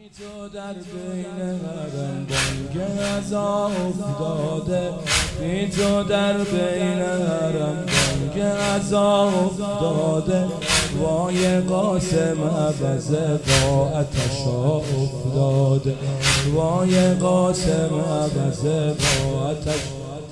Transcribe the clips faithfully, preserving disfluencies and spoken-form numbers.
تو در بین حرم بانگ عزا افتاده، بی تو در بین حرم بانگ عزا افتاده. وای قاسم عبزه با آتشا افتاده، وای قاسم عبزه با آتش.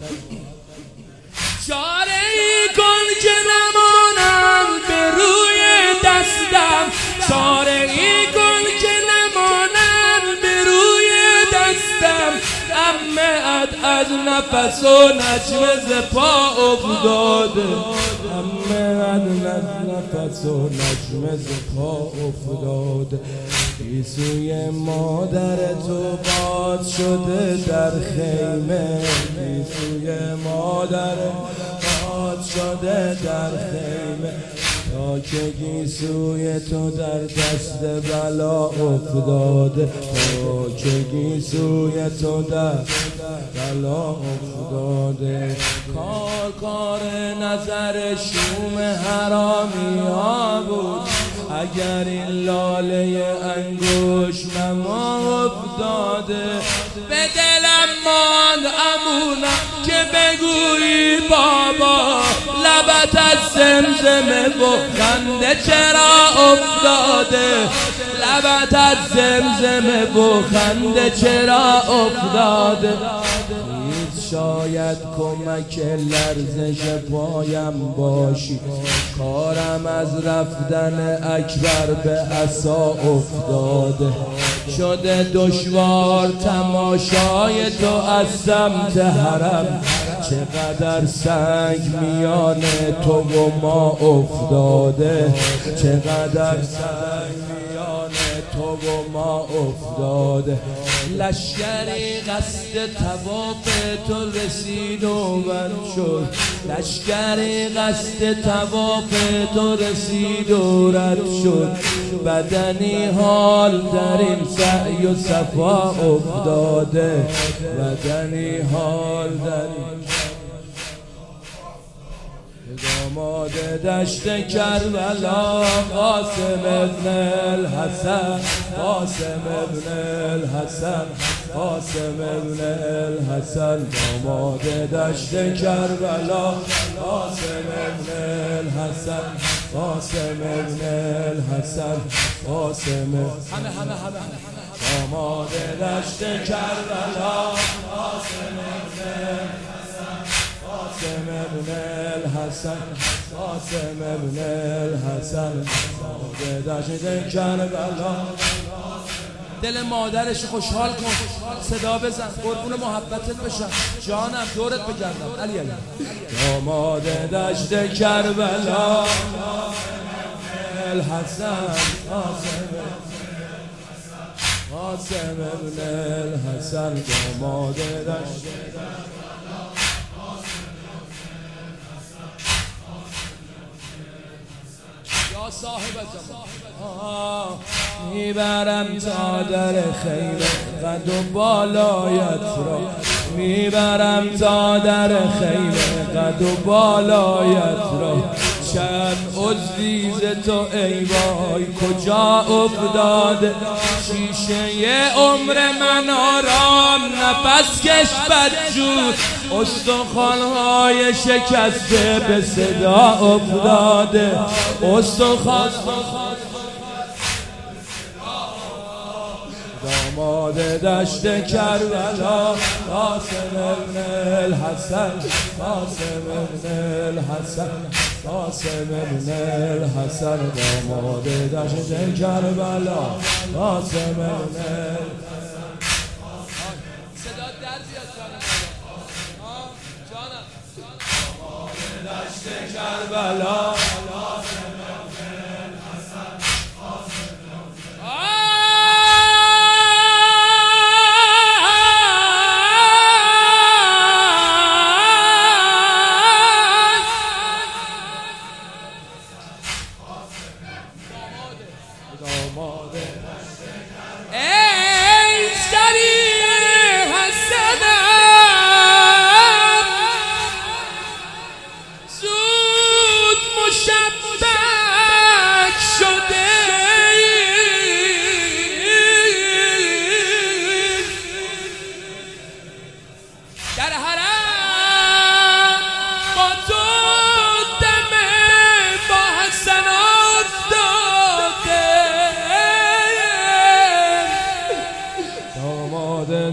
چاره ای کن که نمانم به روی دستم، چاره ای کن که نمانم به روی دستم. عمه‌ات از نفس و نجم ز پا افتاده، عمه‌ات از نفس و نجم ز پا افتاده. گیسوی مادر تو باد شده در خیمه، گیسوی مادر باد شده در خیمه. تا که گیسوی تو در دست بلا افتاده، تا که گیسوی تو در بلا افتاده. کار کار نظر شوم حرامی ها بود، اگر این لاله انگوش مما افتاده. به دلم ماند امونم که بگویی بابا، لبت از زمزمه و خنده چرا افتاده، لبت از زمزمه و خنده چرا افتاده. شاید کمک لرزش پایم باشی، کارم از رفتن اکبر به عصا افتاده. شده دشوار تماشای تو از سمت حرم، چقدر سنگ میان تو و ما افتاده، چقدر سنگ میان تو و ما افتاده. لشکری قصد طواف تو رسید و من شد، لشکری قصد طواف تو رسید و رد شد. بدنی حال در این سعی و صفا افتاده، بدنی حال در این. داماد دشت کربلا قاسم ابن الحسن، قاسم ابن الحسن، قاسم ابن الحسن. داماد دشت کربلا قاسم ابن الحسن، قاسم ابن الحسن، قاسم. همه همه همه داماد دشت کربلا قاسم ابن الحسن، قاسم ابن الحسن، قاسم ابن الحسن. داماد دشت کربلا. دل مادرش خوشحال کن، صدا بزن، قربون محبتت بشم، جانم دورت بگردم. علی علی. داماد دشت کربلا الحسن، قاسم قاسم ابن الحسن. داماد دشت صاحب زمان. میبرم تا در خیمه قد و بالایت را، میبرم تا در خیمه قد و بالایت را. چند عضوی ز تو ای وای کجا افتاده، شیشه عمر من آرام نفس کش بدجور. استخوان‌های شکسته به صدا افتاده، استخوان. داماد دشت کربلا قاسم ابن الحسن، قاسم ابن الحسن، قاسم ابن الحسن. داماد دشت کربلا قاسم ابن الحسن. صدا در بیاد جانم، داماد دشت کربلا قاسم ابن الحسن، قاسم ابن. ای سری حسنم زود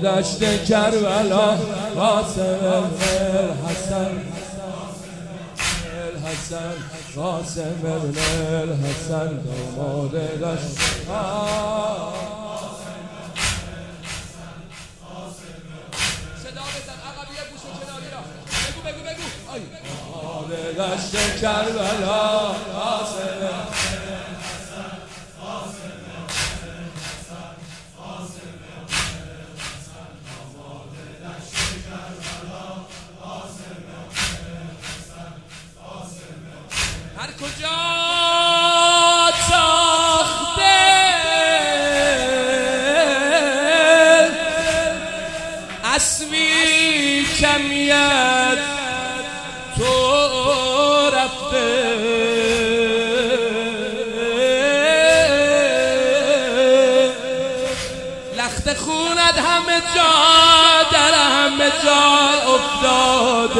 دشت کربلا قاسم الحسن الحسن قاسم ابن الحسن داماد دشت صدا بزن عقبیه گوش و کناری را بگو بگو بگو داماد دشت کربلا قاسم هر کجا تاخته اسبی کمیت تو رفته لخت خونت همه جا در همه جا افتاد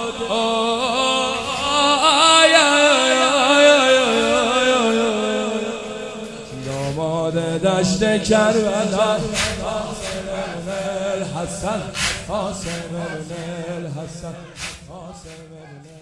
دشت کربلا قاسم الحسن قاسم الحسن قاسم